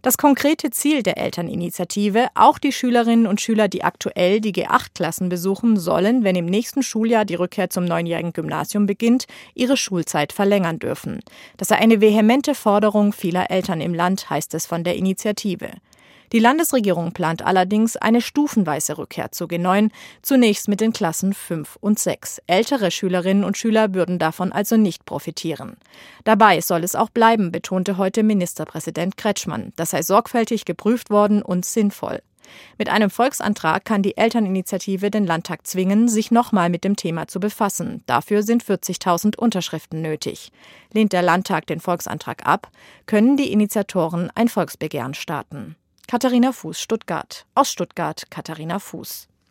Das konkrete Ziel der Elterninitiative: Auch die Schülerinnen und Schüler, die aktuell die G8-Klassen besuchen, sollen, wenn im nächsten Schuljahr die Rückkehr zum 9-jährigen Gymnasium beginnt, ihre Schulzeit verlängern dürfen. Das sei eine vehemente Forderung vieler Eltern im Land, heißt es von der Initiative. Die Landesregierung plant allerdings eine stufenweise Rückkehr zu G9, zunächst mit den Klassen 5 und 6. Ältere Schülerinnen und Schüler würden davon also nicht profitieren. Dabei soll es auch bleiben, betonte heute Ministerpräsident Kretschmann. Das sei sorgfältig geprüft worden und sinnvoll. Mit einem Volksantrag kann die Elterninitiative den Landtag zwingen, sich nochmal mit dem Thema zu befassen. Dafür sind 40.000 Unterschriften nötig. Lehnt der Landtag den Volksantrag ab, können die Initiatoren ein Volksbegehren starten. Katharina Fuß, Stuttgart. Aus Stuttgart, Katharina Fuß.